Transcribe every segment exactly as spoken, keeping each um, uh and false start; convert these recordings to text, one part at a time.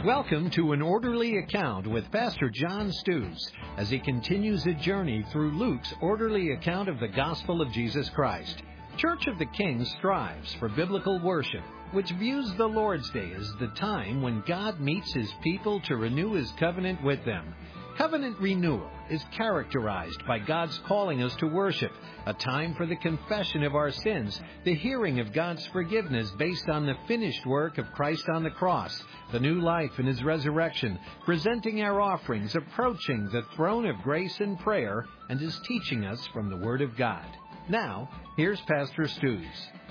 Welcome to An Orderly Account with Pastor John Stews as he continues a journey through Luke's orderly account of the gospel of Jesus Christ. Church of the King strives for biblical worship, which views the Lord's Day as the time when God meets His people to renew His covenant with them. Covenant renewal is characterized by God's calling us to worship, a time for the confession of our sins, the hearing of God's forgiveness based on the finished work of Christ on the cross, the new life in His resurrection, presenting our offerings, approaching the throne of grace in prayer, and His teaching us from the Word of God. Now, here's Pastor Stews.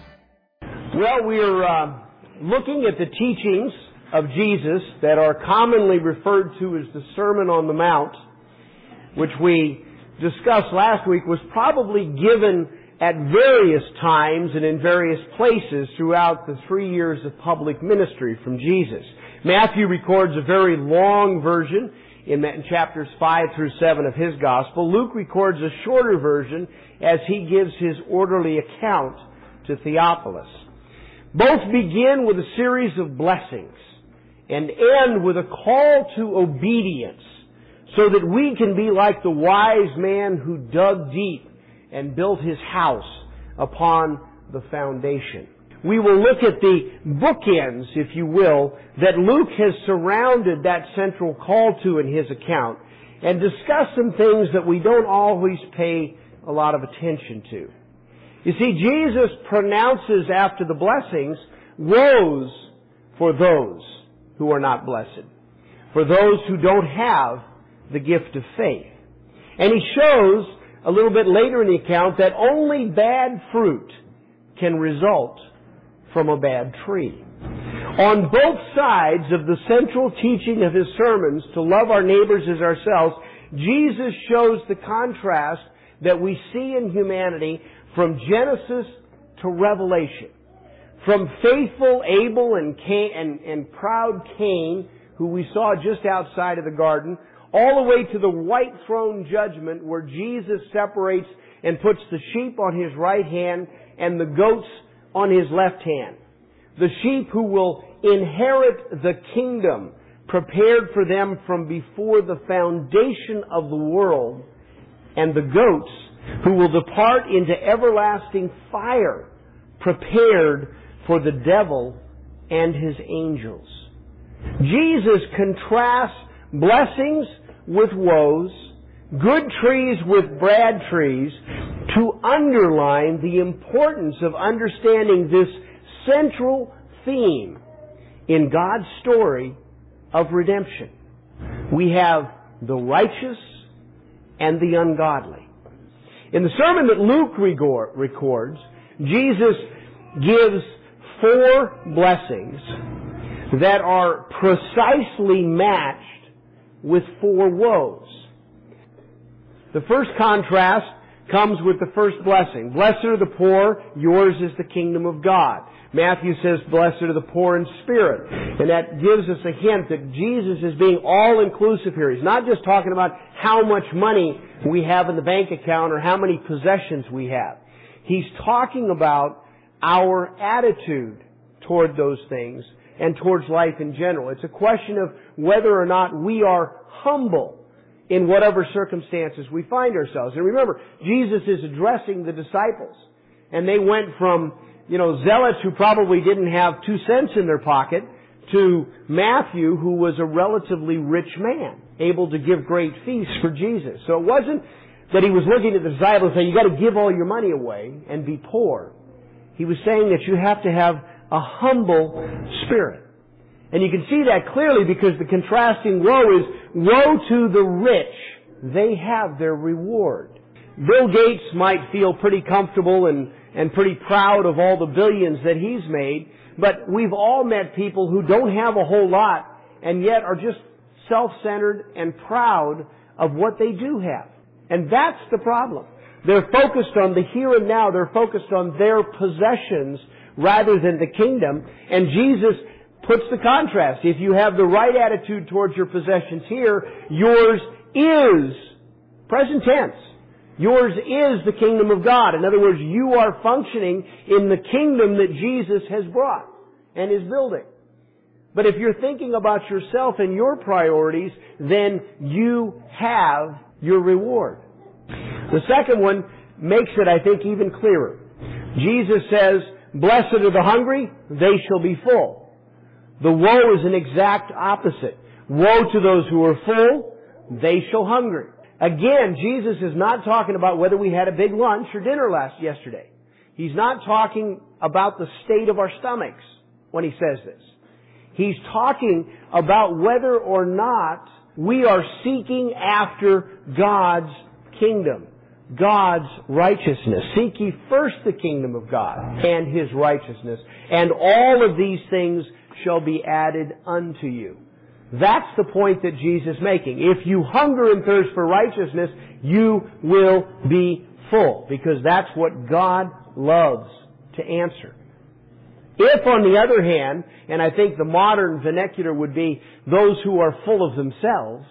Well, we're uh, looking at the teachings of Jesus that are commonly referred to as the Sermon on the Mount, which we discussed last week was probably given at various times and in various places throughout the three years of public ministry from Jesus. Matthew records a very long version in chapters five through seven of his gospel. Luke records a shorter version as he gives his orderly account to Theophilus. Both begin with a series of blessings and end with a call to obedience so that we can be like the wise man who dug deep and built his house upon the foundation. We will look at the bookends, if you will, that Luke has surrounded that central call to in his account and discuss some things that we don't always pay a lot of attention to. You see, Jesus pronounces after the blessings, woes for those who are not blessed, for those who don't have the gift of faith. And he shows a little bit later in the account that only bad fruit can result from a bad tree. On both sides of the central teaching of his sermons to love our neighbors as ourselves, Jesus shows the contrast that we see in humanity from Genesis to Revelation. From faithful Abel and, Cain, and, and proud Cain, who we saw just outside of the garden, all the way to the white throne judgment where Jesus separates and puts the sheep on His right hand and the goats on His left hand. The sheep who will inherit the kingdom prepared for them from before the foundation of the world, and the goats who will depart into everlasting fire prepared for the devil and his angels. Jesus contrasts blessings with woes, good trees with bad trees, to underline the importance of understanding this central theme in God's story of redemption. We have the righteous and the ungodly. In the sermon that Luke records, Jesus gives four blessings that are precisely matched with four woes. The first contrast comes with the first blessing. Blessed are the poor, yours is the kingdom of God. Matthew says, blessed are the poor in spirit. And that gives us a hint that Jesus is being all-inclusive here. He's not just talking about how much money we have in the bank account or how many possessions we have. He's talking about our attitude toward those things and towards life in general. It's a question of whether or not we are humble in whatever circumstances we find ourselves. And remember, Jesus is addressing the disciples. And they went from, you know, zealots who probably didn't have two cents in their pocket to Matthew, who was a relatively rich man, able to give great feasts for Jesus. So it wasn't that He was looking at the disciples and saying, you got to give all your money away and be poor. He was saying that you have to have a humble spirit. And you can see that clearly because the contrasting woe is, woe to the rich, they have their reward. Bill Gates might feel pretty comfortable and, and pretty proud of all the billions that he's made, but we've all met people who don't have a whole lot and yet are just self-centered and proud of what they do have. And that's the problem. They're focused on the here and now. They're focused on their possessions rather than the kingdom. And Jesus puts the contrast. If you have the right attitude towards your possessions here, yours is, present tense, yours is the kingdom of God. In other words, you are functioning in the kingdom that Jesus has brought and is building. But if you're thinking about yourself and your priorities, then you have your reward. The second one makes it, I think, even clearer. Jesus says, "Blessed are the hungry, they shall be full." The woe is an exact opposite. Woe to those who are full, they shall hunger. Again, Jesus is not talking about whether we had a big lunch or dinner last yesterday. He's not talking about the state of our stomachs when He says this. He's talking about whether or not we are seeking after God's kingdom, God's righteousness. Seek ye first the kingdom of God and His righteousness, and all of these things shall be added unto you. That's the point that Jesus is making. If you hunger and thirst for righteousness, you will be full, because that's what God loves to answer. If, on the other hand, and I think the modern vernacular would be those who are full of themselves,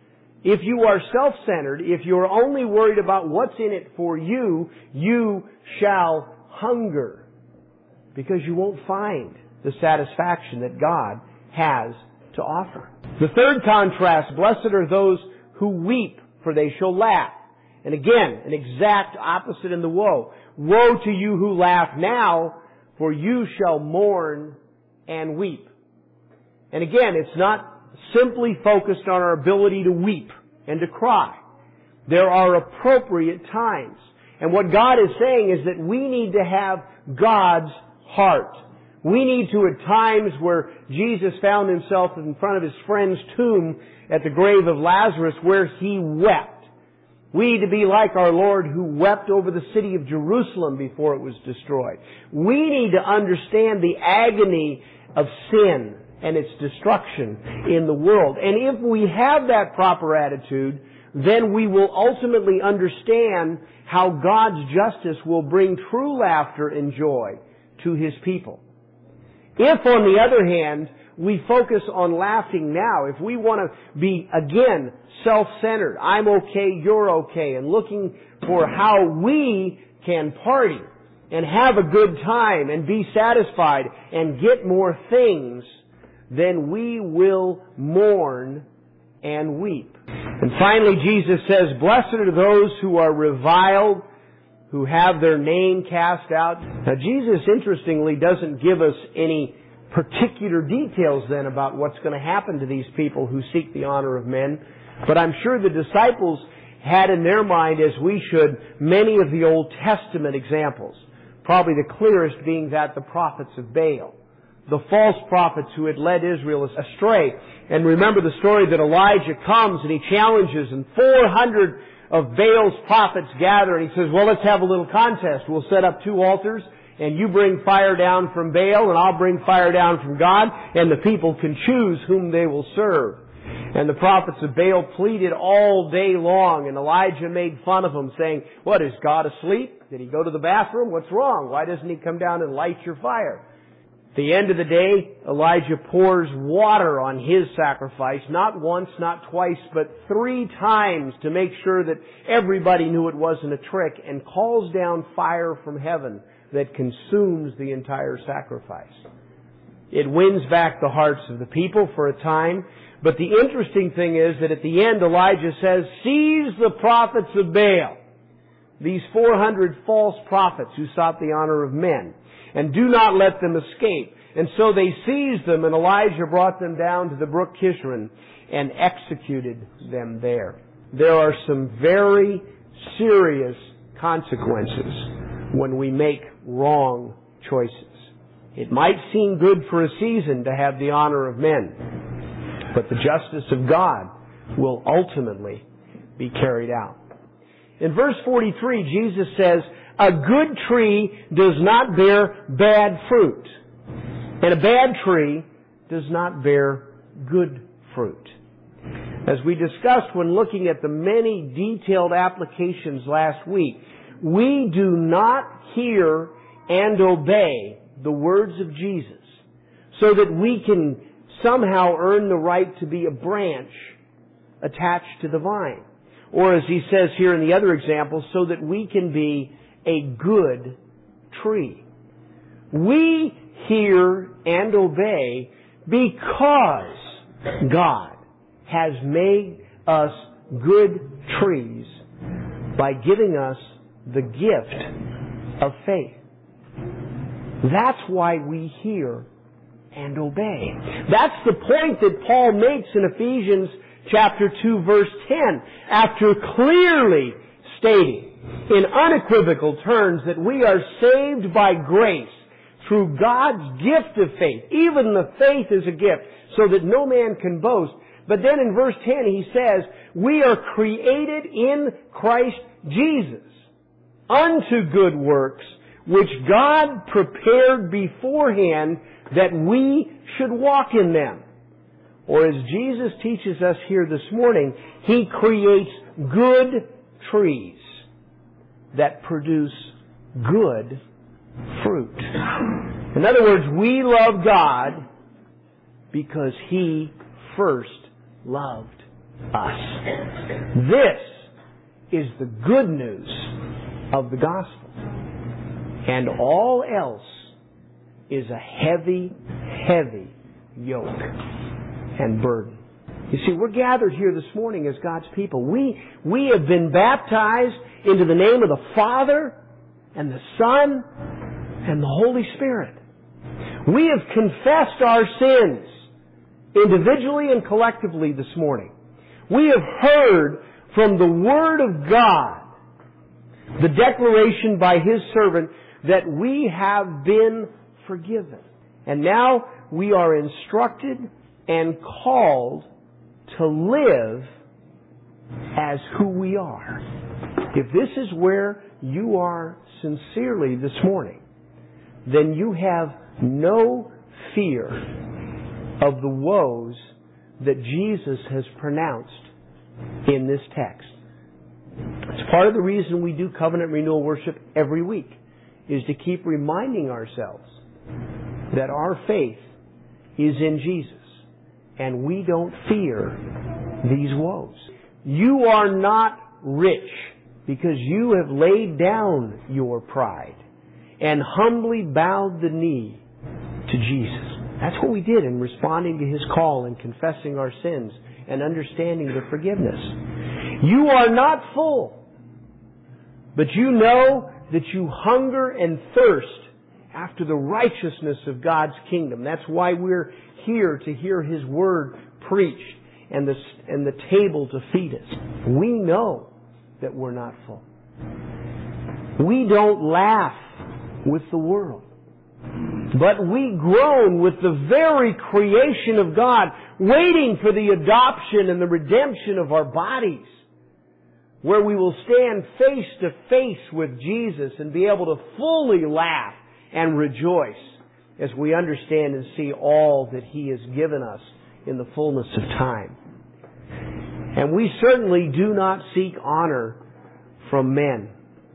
if you are self-centered, if you're only worried about what's in it for you, you shall hunger, because you won't find the satisfaction that God has to offer. The third contrast, blessed are those who weep, for they shall laugh. And again, an exact opposite in the woe. Woe to you who laugh now, for you shall mourn and weep. And again, it's not simply focused on our ability to weep and to cry. There are appropriate times. And what God is saying is that we need to have God's heart. We need to, at times where Jesus found Himself in front of His friend's tomb at the grave of Lazarus, where He wept. We need to be like our Lord, who wept over the city of Jerusalem before it was destroyed. We need to understand the agony of sin and its destruction in the world. And if we have that proper attitude, then we will ultimately understand how God's justice will bring true laughter and joy to His people. If, on the other hand, we focus on laughing now, if we want to be, again, self-centered, I'm okay, you're okay, and looking for how we can party and have a good time and be satisfied and get more things, then we will mourn and weep. And finally, Jesus says, blessed are those who are reviled, who have their name cast out. Now, Jesus, interestingly, doesn't give us any particular details then about what's going to happen to these people who seek the honor of men. But I'm sure the disciples had in their mind, as we should, many of the Old Testament examples. Probably the clearest being that the prophets of Baal, the false prophets who had led Israel astray. And remember the story that Elijah comes and he challenges, and four hundred of Baal's prophets gather, and he says, well, let's have a little contest. We'll set up two altars, and you bring fire down from Baal, and I'll bring fire down from God, and the people can choose whom they will serve. And the prophets of Baal pleaded all day long, and Elijah made fun of them, saying, what, is God asleep? Did He go to the bathroom? What's wrong? Why doesn't He come down and light your fire? At the end of the day, Elijah pours water on his sacrifice, not once, not twice, but three times, to make sure that everybody knew it wasn't a trick, and calls down fire from heaven that consumes the entire sacrifice. It wins back the hearts of the people for a time, but the interesting thing is that at the end Elijah says, seize the prophets of Baal, these four hundred false prophets who sought the honor of men, and do not let them escape. And so they seized them, and Elijah brought them down to the brook Kishron and executed them there. There are some very serious consequences when we make wrong choices. It might seem good for a season to have the honor of men, but the justice of God will ultimately be carried out. In verse forty-three, Jesus says, a good tree does not bear bad fruit, and a bad tree does not bear good fruit. As we discussed when looking at the many detailed applications last week, we do not hear and obey the words of Jesus so that we can somehow earn the right to be a branch attached to the vine. Or as he says here in the other example, so that we can be a good tree. We hear and obey because God has made us good trees by giving us the gift of faith. That's why we hear and obey. That's the point that Paul makes in Ephesians chapter two, verse ten, after clearly stating in unequivocal terms that we are saved by grace through God's gift of faith. Even the faith is a gift, so that no man can boast. But then in verse ten he says, we are created in Christ Jesus unto good works, which God prepared beforehand that we should walk in them. Or as Jesus teaches us here this morning, He creates good trees that produce good fruit. In other words, we love God because He first loved us. This is the good news of the gospel. And all else is a heavy, heavy yoke and burden. You see, we're gathered here this morning as God's people. We, we have been baptized into the name of the Father and the Son and the Holy Spirit. We have confessed our sins individually and collectively this morning. We have heard from the Word of God the declaration by His servant that we have been forgiven. And now we are instructed and called to live as who we are. If this is where you are sincerely this morning, then you have no fear of the woes that Jesus has pronounced in this text. It's part of the reason we do covenant renewal worship every week, is to keep reminding ourselves that our faith is in Jesus and we don't fear these woes. You are not rich because you have laid down your pride and humbly bowed the knee to Jesus. That's what we did in responding to His call and confessing our sins and understanding the forgiveness. You are not full, but you know that you hunger and thirst after the righteousness of God's kingdom. That's why we're here to hear His Word preached and the, and the table to feed us. We know that we're not full. We don't laugh with the world, but we groan with the very creation of God, waiting for the adoption and the redemption of our bodies, where we will stand face to face with Jesus and be able to fully laugh and rejoice as we understand and see all that He has given us in the fullness of time. And we certainly do not seek honor from men.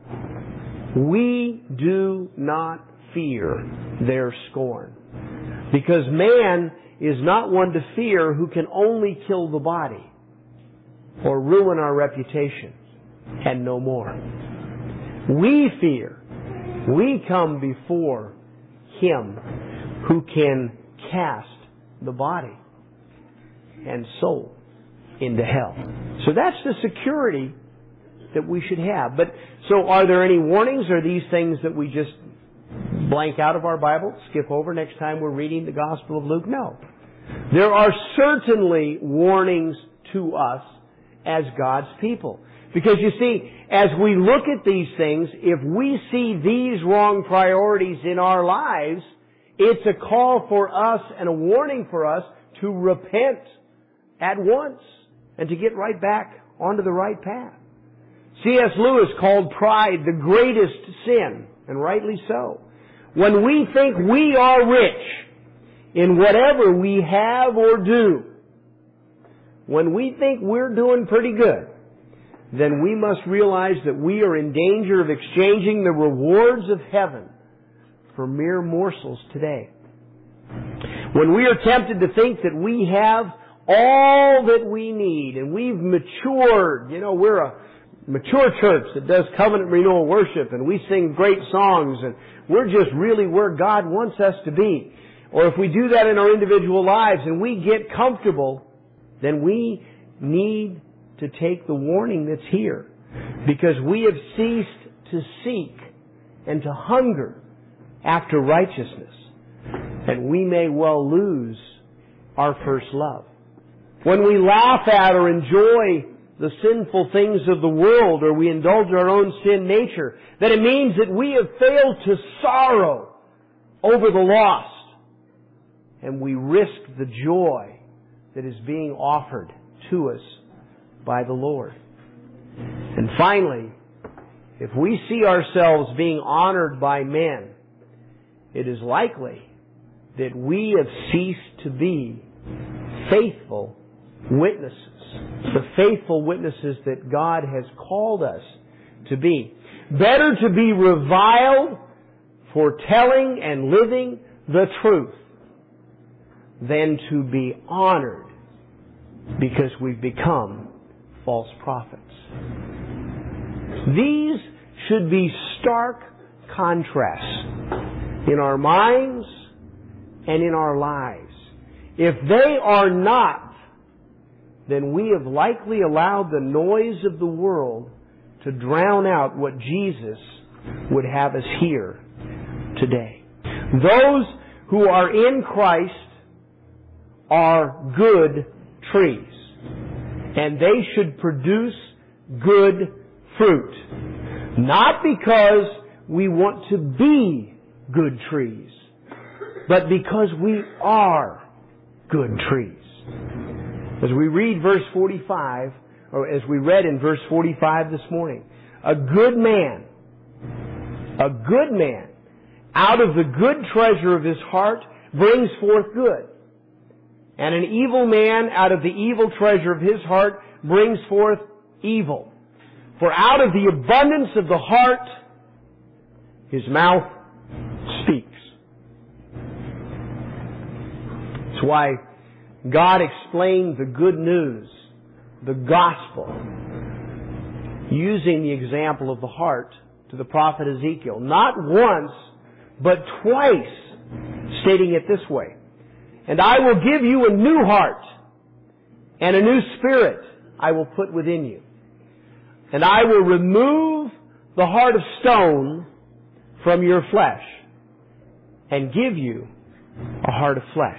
We do not fear their scorn, because man is not one to fear who can only kill the body or ruin our reputation and no more. We fear. We come before Him who can cast the body and soul into hell. So that's the security that we should have. But so are there any warnings? Are these things that we just blank out of our Bible, skip over next time we're reading the Gospel of Luke? No. There are certainly warnings to us as God's people. Because you see, as we look at these things, if we see these wrong priorities in our lives, it's a call for us and a warning for us to repent at once and to get right back onto the right path. C S Lewis called pride the greatest sin, and rightly so. When we think we are rich in whatever we have or do, when we think we're doing pretty good, then we must realize that we are in danger of exchanging the rewards of heaven for mere morsels today. When we are tempted to think that we have all that we need and we've matured, you know, we're a mature church that does covenant renewal worship and we sing great songs and we're just really where God wants us to be. or if we do that in our individual lives and we get comfortable, then we need to take the warning that's here. Because we have ceased to seek and to hunger after righteousness. And we may well lose our first love. When we laugh at or enjoy the sinful things of the world, or we indulge our own sin nature, then it means that we have failed to sorrow over the lost. And we risk the joy that is being offered to us by the Lord. And finally, if we see ourselves being honored by men, it is likely that we have ceased to be faithful witnesses. The faithful witnesses that God has called us to be. Better to be reviled for telling and living the truth than to be honored because we've become false prophets. These should be stark contrasts in our minds and in our lives. If they are not, then we have likely allowed the noise of the world to drown out what Jesus would have us hear today. Those who are in Christ are good trees, and they should produce good fruit. Not because we want to be good trees, but because we are good trees. As we read verse forty-five, or as we read in verse forty-five this morning, a good man, a good man, out of the good treasure of his heart brings forth good. And an evil man out of the evil treasure of his heart brings forth evil. For out of the abundance of the heart, his mouth speaks. That's why God explained the good news, the gospel, using the example of the heart to the prophet Ezekiel. Not once, but twice, stating it this way. And I will give you a new heart, and a new spirit I will put within you. And I will remove the heart of stone from your flesh, and give you a heart of flesh.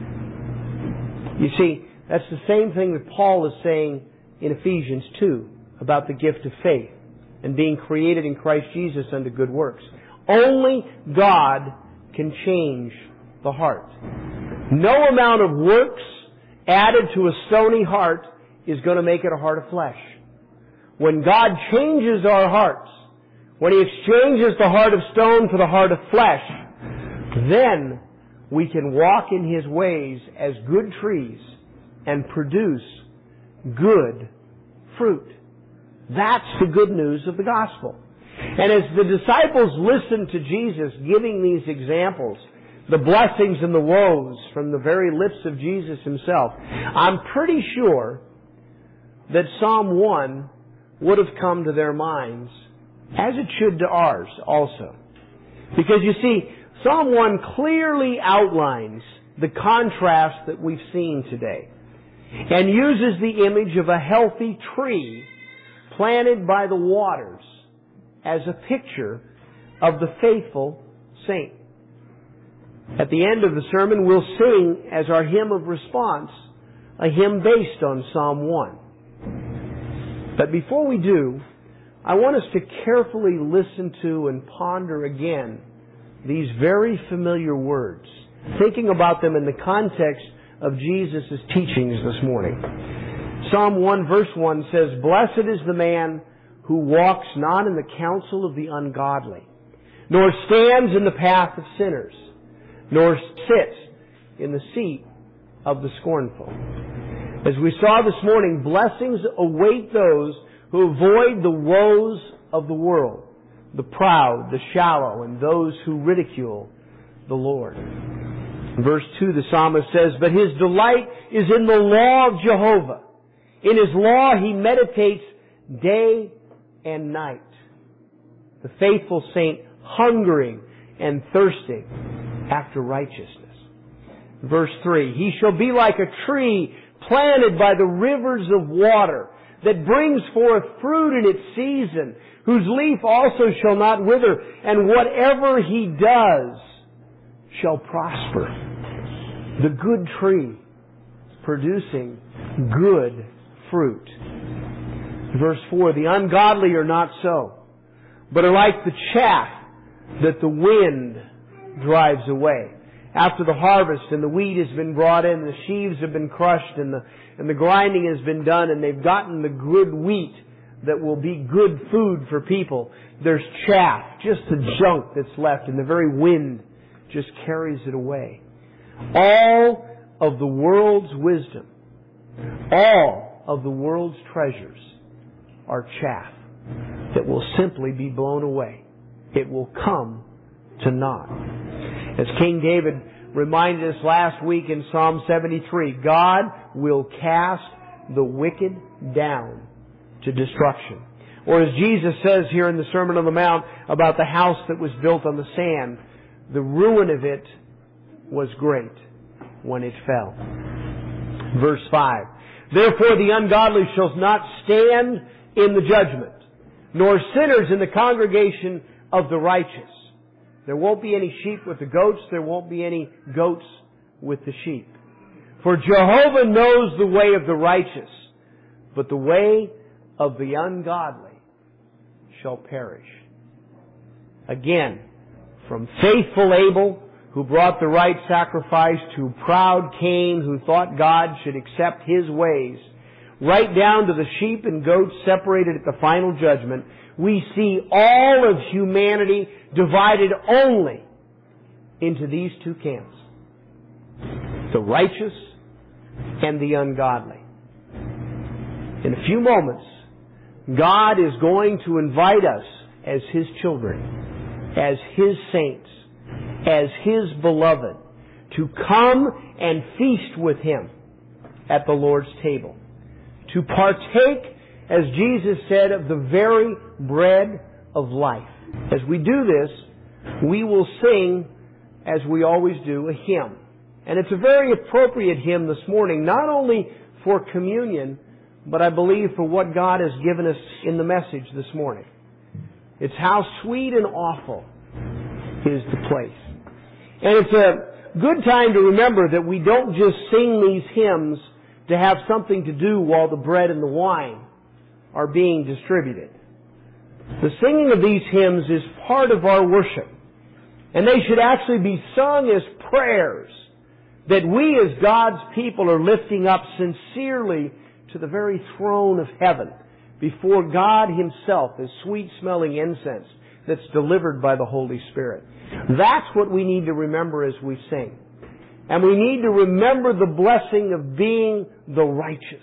You see, that's the same thing that Paul is saying in Ephesians two about the gift of faith and being created in Christ Jesus unto good works. Only God can change the heart. No amount of works added to a stony heart is going to make it a heart of flesh. When God changes our hearts, when He exchanges the heart of stone for the heart of flesh, then we can walk in His ways as good trees and produce good fruit. That's the good news of the gospel. And as the disciples listened to Jesus giving these examples, the blessings and the woes from the very lips of Jesus Himself, I'm pretty sure that Psalm one would have come to their minds, as it should to ours also. Because you see, Psalm one clearly outlines the contrast that we've seen today, and uses the image of a healthy tree planted by the waters as a picture of the faithful saint. At the end of the sermon, we'll sing as our hymn of response a hymn based on Psalm one. But before we do, I want us to carefully listen to and ponder again these very familiar words, thinking about them in the context of Jesus' teachings this morning. Psalm one verse one says, "Blessed is the man who walks not in the counsel of the ungodly, nor stands in the path of sinners, nor sits in the seat of the scornful." As we saw this morning, blessings await those who avoid the woes of the world, the proud, the shallow, and those who ridicule the Lord. In verse two, the psalmist says, "But his delight is in the law of Jehovah. In His law he meditates day and night." The faithful saint hungering and thirsting after righteousness. Verse three, he shall be like a tree planted by the rivers of water, that brings forth fruit in its season, whose leaf also shall not wither, and whatever he does shall prosper. The good tree producing good fruit. Verse four, the ungodly are not so, but are like the chaff that the wind drives away. After the harvest and the wheat has been brought in, the sheaves have been crushed, and the, and the grinding has been done, and they've gotten the good wheat that will be good food for people, there's chaff, just the junk that's left, and the very wind just carries it away. All of the world's wisdom, all of the world's treasures are chaff that will simply be blown away. It will come to naught. As King David reminded us last week in Psalm seventy-three, God will cast the wicked down to destruction. Or as Jesus says here in the Sermon on the Mount about the house that was built on the sand, the ruin of it was great when it fell. Verse five, therefore the ungodly shall not stand in the judgment, nor sinners in the congregation of the righteous. There won't be any sheep with the goats. There won't be any goats with the sheep. For Jehovah knows the way of the righteous, but the way of the ungodly shall perish. Again, from faithful Abel, who brought the right sacrifice, to proud Cain, who thought God should accept his ways, right down to the sheep and goats separated at the final judgment, we see all of humanity divided only into these two camps: the righteous and the ungodly. In a few moments, God is going to invite us as His children, as His saints, as His beloved, to come and feast with Him at the Lord's table, to partake, as Jesus said, of the very bread of life. As we do this, we will sing, as we always do, a hymn. And it's a very appropriate hymn this morning, not only for communion, but I believe for what God has given us in the message this morning. It's how sweet and awful is the place. And it's a good time to remember that we don't just sing these hymns to have something to do while the bread and the wine are being distributed. The singing of these hymns is part of our worship. And they should actually be sung as prayers that we as God's people are lifting up sincerely to the very throne of heaven before God Himself as sweet-smelling incense that's delivered by the Holy Spirit. That's what we need to remember as we sing. And we need to remember the blessing of being the righteous,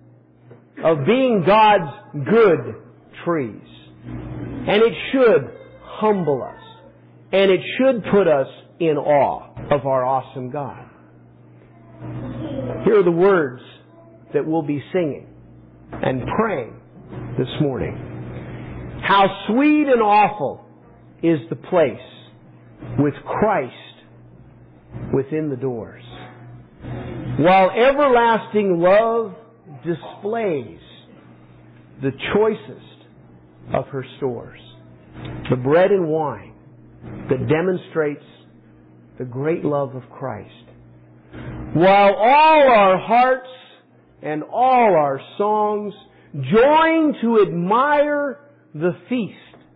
of being God's good trees. And it should humble us. And it should put us in awe of our awesome God. Here are the words that we'll be singing and praying this morning. How sweet and awful is the place with Christ within the doors, while everlasting love displays the choicest of her stores, the bread and wine that demonstrates the great love of Christ, while all our hearts and all our songs join to admire the feast.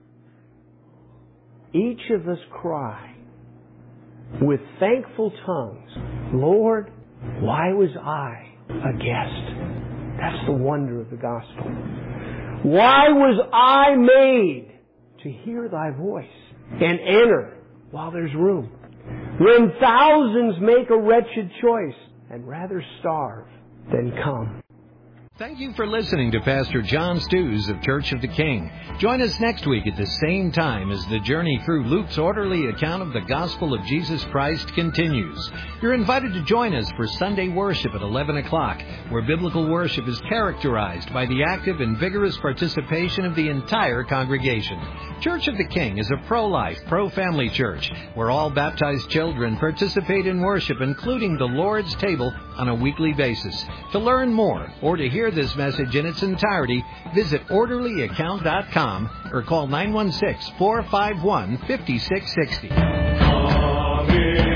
Each of us cry with thankful tongues, Lord, why was I a guest? That's the wonder of the gospel. Why was I made to hear Thy voice and enter while there's room, when thousands make a wretched choice and rather starve than come? Thank you for listening to Pastor John Stews of Church of the King. Join us next week at the same time as the journey through Luke's orderly account of the gospel of Jesus Christ continues. You're invited to join us for Sunday worship at eleven o'clock, where biblical worship is characterized by the active and vigorous participation of the entire congregation. Church of the King is a pro-life, pro-family church where all baptized children participate in worship, including the Lord's table, on a weekly basis. To learn more or to hear this message in its entirety, visit orderly account dot com or call nine one six, four five one, five six six zero.